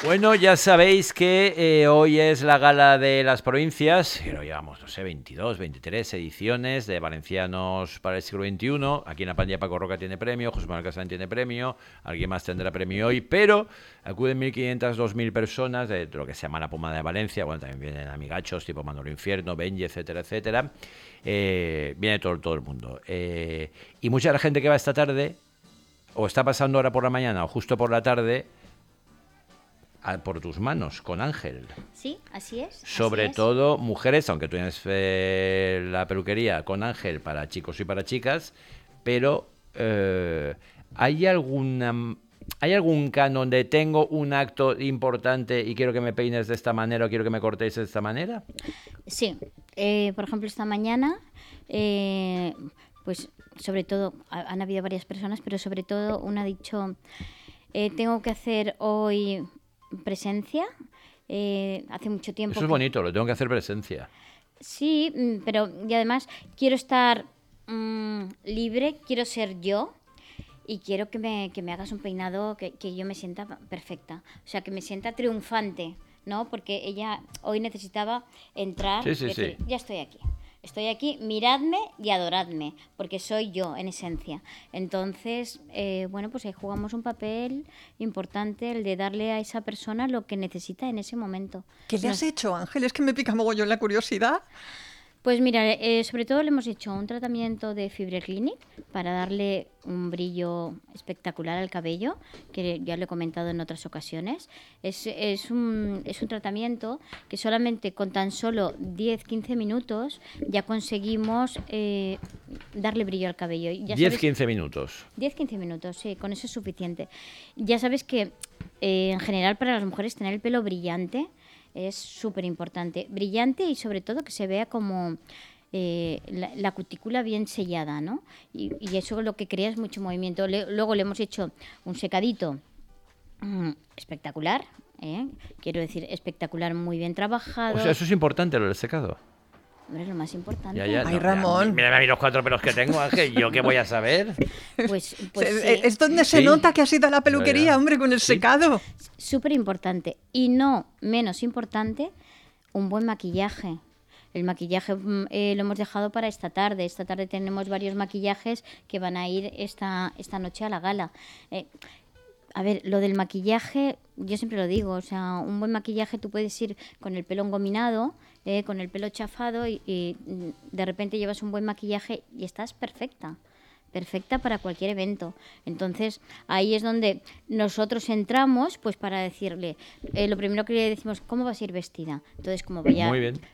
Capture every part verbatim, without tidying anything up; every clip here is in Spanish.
Bueno, ya sabéis que eh, hoy es la gala de las provincias, que lo llevamos, no sé, veintidós, veintitrés ediciones de Valencianos para el siglo veintiuno. Aquí en la pandilla Paco Roca tiene premio, José Manuel Casán tiene premio, alguien más tendrá premio hoy, pero acuden mil quinientas, dos mil personas de lo que se llama la Pomada de Valencia. Bueno, también vienen amigachos tipo Manolo Infierno, Benji, etcétera, etcétera. Eh, viene todo, todo el mundo. Eh, y mucha de la gente que va esta tarde, o está pasando ahora por la mañana, o justo por la tarde, por tus manos, con Ángel. Sí, así es. Sobre así es. todo mujeres, aunque tú tienes eh, la peluquería con Ángel para chicos y para chicas, pero eh, ¿hay alguna... ¿Hay algún canon de tengo un acto importante y quiero que me peines de esta manera o quiero que me cortéis de esta manera? Sí, eh, por ejemplo, esta mañana, eh, pues sobre todo, han habido varias personas, pero sobre todo una ha dicho, eh, tengo que hacer hoy presencia, eh, hace mucho tiempo... Eso es que... bonito, lo tengo que hacer presencia. Sí, pero y además quiero estar mmm, libre, quiero ser yo. Y quiero que me, que me hagas un peinado que, que yo me sienta perfecta. O sea, que me sienta triunfante, ¿no? Porque ella hoy necesitaba entrar sí, sí, y decir, sí. ya estoy aquí. Estoy aquí, miradme y adoradme, porque soy yo en esencia. Entonces, eh, bueno, pues ahí jugamos un papel importante, el de darle a esa persona lo que necesita en ese momento. ¿Qué le has hecho, Ángel? Es que me pica mogollón la curiosidad. Pues mira, eh, sobre todo le hemos hecho un tratamiento de Fibroclinic para darle un brillo espectacular al cabello, que ya lo he comentado en otras ocasiones. Es, es, un, es un tratamiento que solamente con tan solo diez a quince minutos ya conseguimos eh, darle brillo al cabello. diez a quince minutos. diez a quince minutos, sí, con eso es suficiente. Ya sabes que eh, en general para las mujeres tener el pelo brillante es súper importante, brillante y sobre todo que se vea como eh, la, la cutícula bien sellada, ¿no? Y, y eso lo que crea es mucho movimiento. Le, luego le hemos hecho un secadito mmm, espectacular, ¿eh? Quiero decir, espectacular, muy bien trabajado. O sea, eso es importante, lo del secado. Hombre, lo más importante. Ya, ya, Ay, no, Ramón. Ya, mírame a mí los cuatro pelos que tengo, Ángel. ¿Yo qué voy a saber? Pues, pues es, sí. es donde se Sí. nota que has ido a la peluquería, Ya, ya. hombre, con el Sí. secado. Súper importante. Y no menos importante, un buen maquillaje. El maquillaje eh, lo hemos dejado para esta tarde. Esta tarde tenemos varios maquillajes que van a ir esta, esta noche a la gala. Eh, a ver, lo del maquillaje, yo siempre lo digo, o sea, un buen maquillaje tú puedes ir con el pelo engominado, eh, con el pelo chafado y, y de repente llevas un buen maquillaje y estás perfecta. Perfecta para cualquier evento. Entonces, ahí es donde nosotros entramos, pues para decirle, eh, lo primero que le decimos, ¿cómo vas a ir vestida? Entonces, como vaya... Muy bien.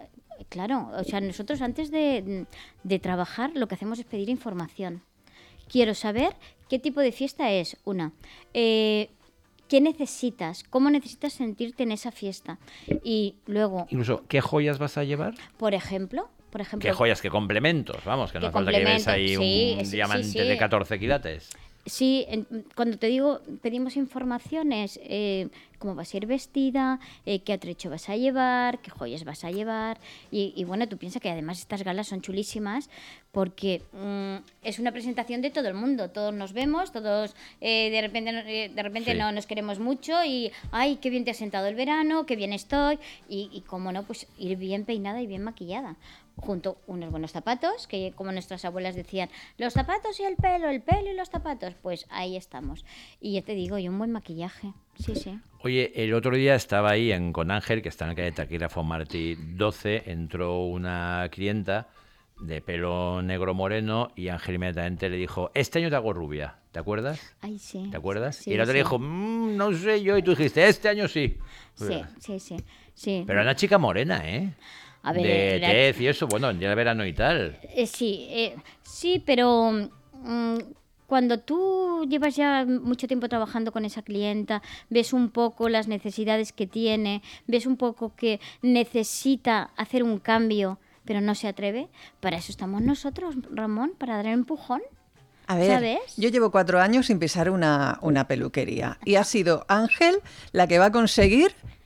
Claro, o sea, nosotros antes de, de trabajar lo que hacemos es pedir información. Quiero saber qué tipo de fiesta es. Una, eh, ¿qué necesitas? ¿Cómo necesitas sentirte en esa fiesta? Y luego... Incluso, ¿qué joyas vas a llevar? Por ejemplo... Por ejemplo, ¿Qué joyas? ¿Qué complementos? Vamos, que no ¿Qué hace falta que lleves ahí complementos? un Sí, sí, diamante sí, sí. de catorce quilates. Sí, en, cuando te digo, pedimos informaciones, eh, cómo vas a ir vestida, eh, qué atrecho vas a llevar, qué joyas vas a llevar. Y, y bueno, tú piensas que además estas galas son chulísimas porque mmm, es una presentación de todo el mundo. Todos nos vemos, todos eh, de repente, eh, de repente Sí. no nos queremos mucho y, ay, qué bien te has sentado el verano, qué bien estoy. Y, y cómo no, pues ir bien peinada y bien maquillada. Junto unos buenos zapatos, que como nuestras abuelas decían, los zapatos y el pelo, el pelo y los zapatos, pues ahí estamos. Y ya te digo, y un buen maquillaje, sí, sí. Oye, el otro día estaba ahí en, con Ángel, que está en la calle Taquígrafo Martí doce, entró una clienta de pelo negro moreno y Ángel inmediatamente le dijo, este año te hago rubia, ¿te acuerdas? Ay, sí. ¿Te acuerdas? Sí, y el otro sí. le dijo, mmm, no sé yo, y tú dijiste, este año sí. Sí, sí, sí, sí. Pero era una chica morena, ¿eh? A ver, de la- tez y eso, bueno, en día de verano y tal. Eh, sí, eh, sí, pero mm, cuando tú llevas ya mucho tiempo trabajando con esa clienta, ves un poco las necesidades que tiene, ves un poco que necesita hacer un cambio, pero no se atreve, para eso estamos nosotros, Ramón, para dar el empujón. A ver, ¿Sabes? yo llevo cuatro años sin pisar una, una peluquería y ha sido Ángel la que va a conseguir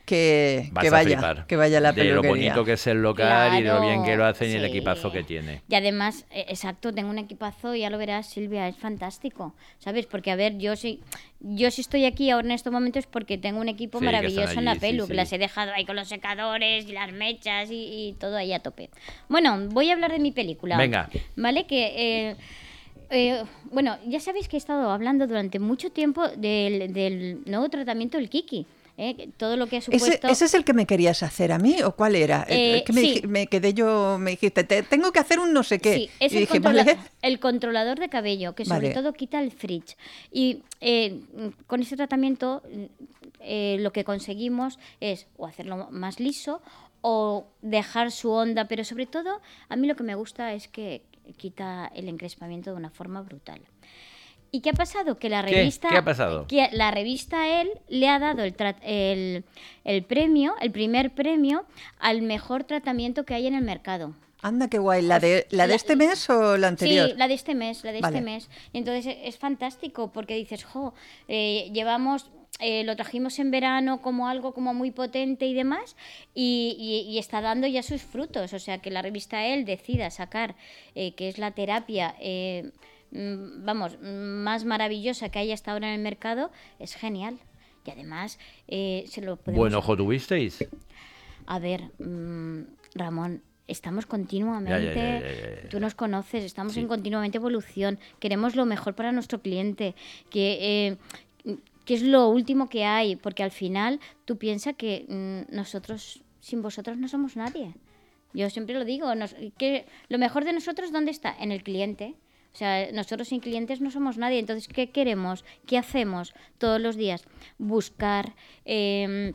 que, Vas que a vaya, flipar que vaya a la de lo peluquería. bonito que es el local y de lo bien que lo Claro, hacen y el sí. equipazo que tiene. Y además, eh, exacto, tengo un equipazo, ya lo verás, Silvia, es fantástico, ¿sabes? Porque, a ver, yo sí, yo sí estoy aquí ahora en estos momentos porque tengo un equipo Sí, que están maravilloso en la allí, sí, pelu, sí. que las he dejado ahí con los secadores y las mechas y, y todo ahí a tope. Bueno, voy a hablar de mi película. Venga. ¿Vale? Que... Eh, eh, bueno, ya sabéis que he estado hablando durante mucho tiempo del, del nuevo tratamiento del Kiki. ¿eh? Todo lo que ha ¿Ese, supuesto... ese es el que me querías hacer a mí o cuál era? Eh, El que me, sí. dij- me quedé yo, me dijiste, "Te- tengo que hacer un no sé qué". Sí, es y el, dije, controla- vale. el controlador de cabello, que sobre Vale. todo quita el frizz. Y eh, con ese tratamiento eh, lo que conseguimos es o hacerlo más liso o dejar su onda, pero sobre todo a mí lo que me gusta es que quita el encrespamiento de una forma brutal. ¿Y qué ha pasado? Que la ¿Qué? revista, ¿Qué ha pasado? que la revista Elle le ha dado el, tra- el, el premio, el primer premio al mejor tratamiento que hay en el mercado. Anda, qué guay. ¿La de, la de La- este mes o la anterior? Sí, la de este mes, la de Vale. este mes. Y entonces e- es fantástico porque dices, jo, eh, llevamos, eh, lo trajimos en verano como algo como muy potente y demás, y, y- y está dando ya sus frutos. O sea, que la revista Elle decida sacar, eh, que es la terapia, eh, mm, vamos, mm, más maravillosa que hay hasta ahora en el mercado, es genial. Y además, eh, se lo podemos... Buen ojo tuvisteis. A ver, mm, Ramón, estamos continuamente, Ya, ya, ya, ya, ya. tú nos conoces, estamos Sí. en continuamente evolución, queremos lo mejor para nuestro cliente, que, eh, que es lo último que hay, porque al final tú piensas que mm, nosotros, sin vosotros no somos nadie. Yo siempre lo digo, nos- que lo mejor de nosotros, ¿dónde está? En el cliente. O sea, nosotros sin clientes no somos nadie. Entonces, ¿qué queremos? ¿Qué hacemos todos los días? Buscar... eh,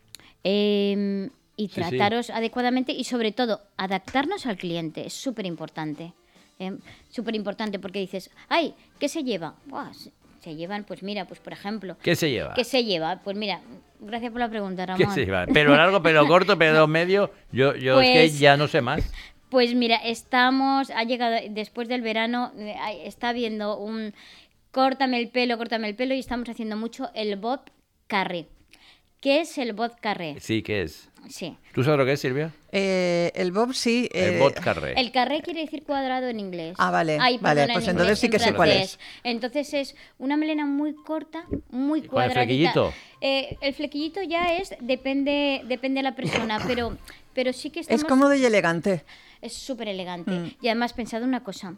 eh, y Sí, sí. trataros adecuadamente y sobre todo adaptarnos al cliente es súper importante, ¿eh? Súper importante porque dices, ay, ¿qué se lleva? Buah, se, se llevan, pues mira, pues por ejemplo, ¿Qué se lleva? ¿qué se lleva? Pues mira, gracias por la pregunta, ¿Qué Ramón. se lleva? ¿Pelo largo, pelo corto, pelo medio? Yo, yo es Pues- que ya no sé más. Pues mira, estamos, ha llegado después del verano, eh, hay- está habiendo un córtame el pelo, córtame el pelo y estamos haciendo mucho el bob carré. ¿Qué es el bob carré? Sí, ¿qué es? Sí. ¿Tú sabes lo que es, Silvia? Eh, el Bob sí. El eh, bot carré. El carré quiere decir cuadrado en inglés. Ah, vale, Ay, vale, perdona, pues en entonces inglés, sí que en sé cuál francés. es. Entonces es una melena muy corta, muy ¿Y con el cuadradita. flequillito? Eh, el flequillito ya es, depende, depende de la persona, pero, pero sí que estamos... Es cómodo y elegante. Es súper elegante. Mm. Y además, pensad una cosa.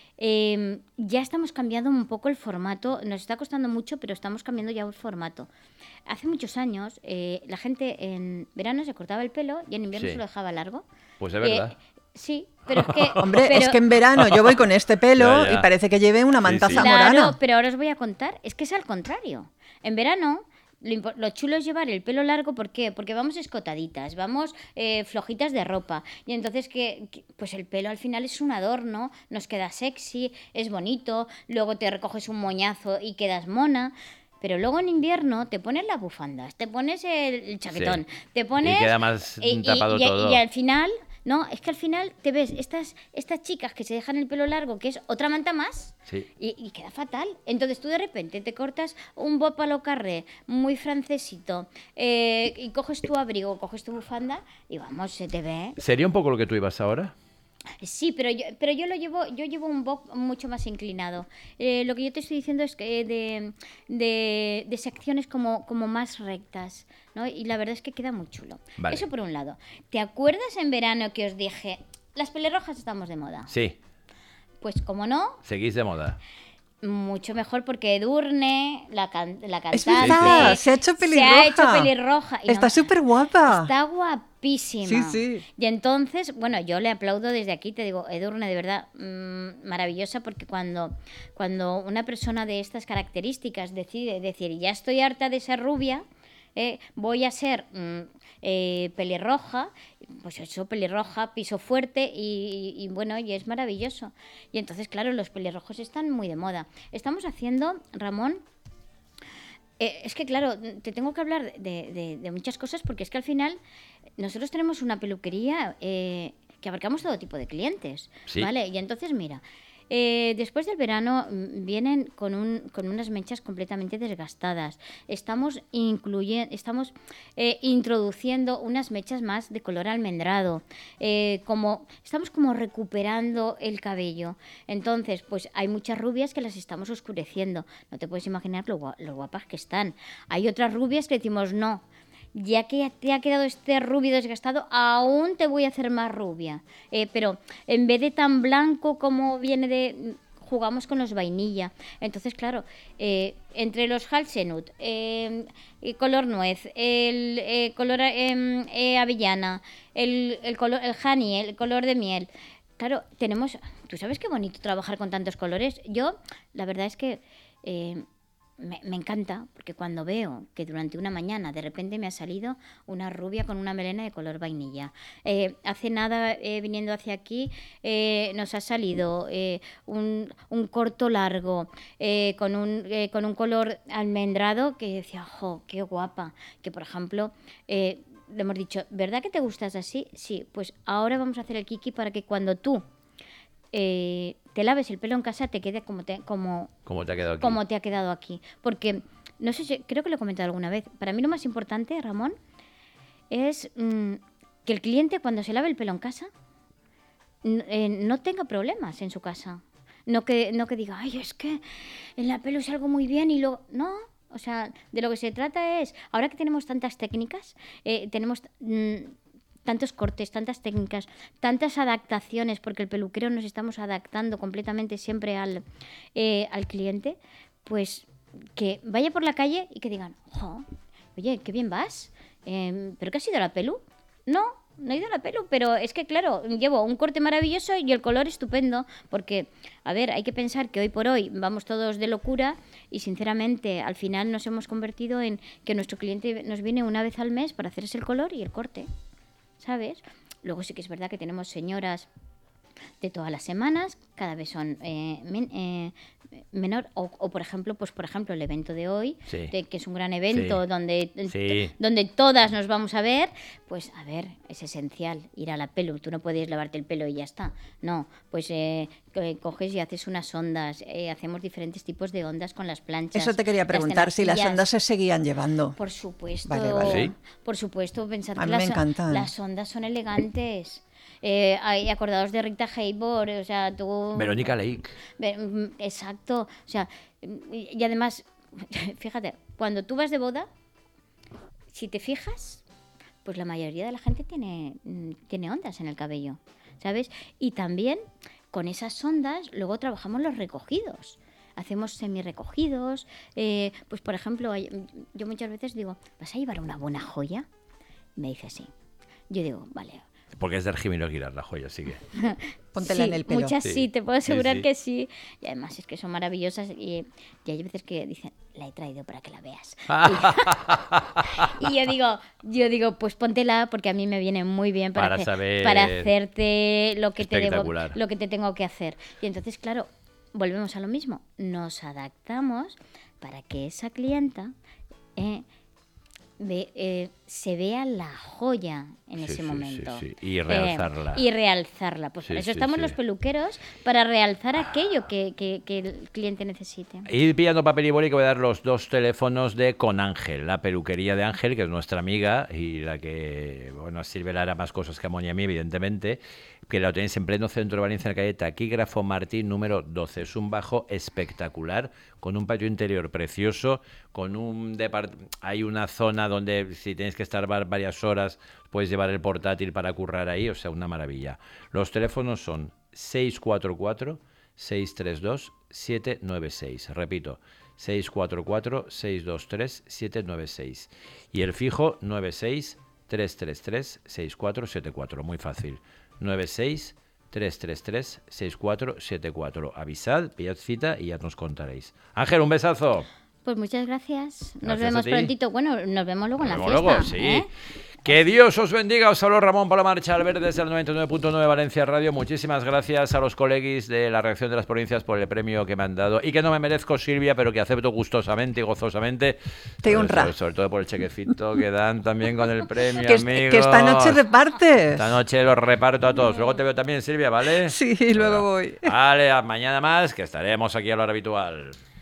eh, ya estamos cambiando un poco el formato. Nos está costando mucho, pero estamos cambiando ya el formato. Hace muchos años, eh, la gente en verano se cortaba el pelo y en invierno Sí. se lo dejaba largo. Pues es Eh, verdad. sí, pero es que... Hombre, pero- es que en verano yo voy con este pelo Ya, ya. y parece que lleve una Sí, manta sí. zamorana. Claro, pero ahora os voy a contar, es que es al contrario. En verano, lo, impo- lo chulo es llevar el pelo largo, ¿por qué? Porque vamos escotaditas, vamos eh, flojitas de ropa. Y entonces, que, que- pues el pelo al final es un adorno, nos queda sexy, es bonito, luego te recoges un moñazo y quedas mona. Pero luego en invierno te pones las bufandas, te pones el, el chaquetón, Sí. te pones... Y queda más tapado y- todo. y al final... No, es que al final te ves estas, estas chicas que se dejan el pelo largo, que es otra manta más, Sí. y, y queda fatal. Entonces tú de repente te cortas un bob a lo carré, muy francesito, eh, y coges tu abrigo, coges tu bufanda, y vamos, se te ve. ¿Sería un poco lo que tú ibas ahora? Sí, pero yo, pero yo lo llevo, yo llevo un bob mucho más inclinado. Eh, lo que yo te estoy diciendo es que de, de, de secciones como, como más rectas, ¿no? Y la verdad es que queda muy chulo. Vale. Eso por un lado. ¿Te acuerdas en verano que os dije, las pelirrojas estamos de moda? Sí. Pues como no, Seguís de moda. mucho mejor porque Edurne, la, can- la cantante... Es verdad, Sí, sí. se ha hecho Se pelirroja. ha hecho pelirroja. y Está no- súper guapa. Está guapísima. Sí, sí. Y entonces, bueno, yo le aplaudo desde aquí, te digo, Edurne, de verdad, mmm, maravillosa, porque cuando, cuando una persona de estas características decide decir, ya estoy harta de ser rubia, eh, voy a ser mm, eh, pelirroja, pues eso, pelirroja, piso fuerte y, y, y bueno, y es maravilloso. Y entonces, claro, los pelirrojos están muy de moda. Estamos haciendo, Ramón, eh, es que claro, te tengo que hablar de, de- de muchas cosas porque es que al final nosotros tenemos una peluquería eh, que abarcamos todo tipo de clientes, Sí. ¿vale? Y entonces, mira, eh, después del verano mm, vienen con, un, con unas mechas completamente desgastadas. Estamos, incluye, estamos eh, introduciendo unas mechas más de color almendrado. Eh, como, estamos como recuperando el cabello. Entonces, pues hay muchas rubias que las estamos oscureciendo. No te puedes imaginar lo, gua- lo guapas que están. Hay otras rubias que decimos, no, ya que te ha quedado este rubio desgastado, aún te voy a hacer más rubia. Eh, pero en vez de tan blanco como viene de... jugamos con los vainilla. Entonces, claro, eh, entre los Halsenut, eh, el color nuez, el eh, color eh, eh, avellana, el, el color el honey, el color de miel. Claro, tenemos... ¿Tú sabes qué bonito trabajar con tantos colores? Yo, la verdad es que... Eh, Me, me encanta, porque cuando veo que durante una mañana de repente me ha salido una rubia con una melena de color vainilla. Eh, hace nada, eh, viniendo hacia aquí, eh, nos ha salido eh, un, un corto largo eh, con, un, eh, con un color almendrado que decía, ¡jo, qué guapa! Que, por ejemplo... Eh, le hemos dicho, ¿verdad que te gustas así? Sí, pues ahora vamos a hacer el kiki para que cuando tú eh, te laves el pelo en casa te quede como te, como, ¿Cómo te ha quedado aquí? como te ha quedado aquí. Porque, no sé si, creo que lo he comentado alguna vez, para mí lo más importante, Ramón, es mmm, que el cliente cuando se lave el pelo en casa n- eh, no tenga problemas en su casa. No que, no que diga, ay, es que en la pelo salgo muy bien y luego... No, o sea, de lo que se trata es, ahora que tenemos tantas técnicas, eh, tenemos... Mm, tantos cortes, tantas técnicas, tantas adaptaciones, porque el peluquero nos estamos adaptando completamente siempre al, eh, al cliente, pues que vaya por la calle y que digan, oh, oye, qué bien vas, eh, ¿pero qué ha sido la pelu? No, no he ido a la pelu, pero es que claro, llevo un corte maravilloso y el color estupendo, porque, a ver, hay que pensar que hoy por hoy vamos todos de locura y sinceramente al final nos hemos convertido en que nuestro cliente nos viene una vez al mes para hacerse el color y el corte, ¿sabes? Luego sí que es verdad que tenemos señoras de todas las semanas, cada vez son eh, men, eh, menor, o, o por ejemplo, pues por ejemplo el evento de hoy, Sí. de, que es un gran evento Sí. donde, Sí. donde todas nos vamos a ver, pues a ver, es esencial ir a la pelo, tú no puedes lavarte el pelo y ya está, no, pues eh, co- coges y haces unas ondas, eh, hacemos diferentes tipos de ondas con las planchas. Eso te quería preguntar, si las tenacillas. ondas se seguían llevando. Por supuesto, Vale, vale. ¿Sí? por supuesto, pensar A que mí me las, encantan. las ondas son elegantes. Eh, hay acordados de Rita Hayworth, o sea, tú... Verónica Lake. Ve- mm, Exacto, o sea, y y además, fíjate, cuando tú vas de boda, si te fijas, pues la mayoría de la gente tiene, mm, tiene ondas en el cabello, ¿sabes? Y también con esas ondas luego trabajamos los recogidos. Hacemos semi-recogidos, eh, pues por ejemplo, hay- yo muchas veces digo, ¿vas a llevar una buena joya? Me dice sí. Yo digo, vale. Porque es de Argimiro Girar la joya, así que... Póntela Sí, en el pelo. muchas sí. Sí, te puedo sí, asegurar sí. que sí. Y además es que son maravillosas y, y hay veces que dicen, la he traído para que la veas. y, y yo digo, yo digo, pues póntela porque a mí me viene muy bien para, Para hacer- saber- para hacerte lo que te debo, Espectacular. lo que te tengo que hacer. Y entonces, claro, volvemos a lo mismo. Nos adaptamos para que esa clienta eh, ve- eh, se vea la joya en Sí, ese sí, momento. sí, sí. Y realzarla. Eh, y realzarla. Pues Sí, para eso sí, estamos sí. los peluqueros, para realzar aquello que, que- que el cliente necesite. Ir pillando papel y boli que voy a dar los dos teléfonos de Con Ángel, la peluquería de Ángel, que es nuestra amiga y la que, bueno, sirve le hará más cosas que a Moni y a mí, evidentemente, que la tenéis en pleno centro de Valencia, en la calle Taquígrafo Martín, número doce. Es un bajo espectacular, con un patio interior precioso, con un depart- hay una zona donde si tenéis que estar va- varias horas, puedes llevar el portátil para currar ahí, o sea, una maravilla. Los teléfonos son seis cuatro cuatro, seis tres dos, siete nueve seis. Repito, seis cuatro cuatro, seis dos tres, siete nueve seis. Y el fijo nueve seis, tres tres tres, seis cuatro siete cuatro. Muy fácil. nueve seis, tres tres tres, seis cuatro siete cuatro. Avisad, pillad cita y ya nos contaréis. Ángel, un besazo. Pues muchas gracias. Nos Gracias a vemos ti. prontito. Bueno, nos vemos luego en la Nos fiesta. vemos luego, sí. ¿eh? Que Dios os bendiga. Os habló Ramón Palomar Chalver desde el noventa y nueve punto nueve Valencia Radio. Muchísimas gracias a los coleguis de la Reacción de las Provincias por el premio que me han dado y que no me merezco, Silvia, pero que acepto gustosamente y gozosamente. Te honra. Sobre, sobre todo por el chequecito que dan también con el premio, que, amigos. que esta noche repartes. Esta noche los reparto a todos. Luego te veo también, Silvia, ¿vale? Sí, luego voy. Vale, a mañana más, que estaremos aquí a la hora habitual.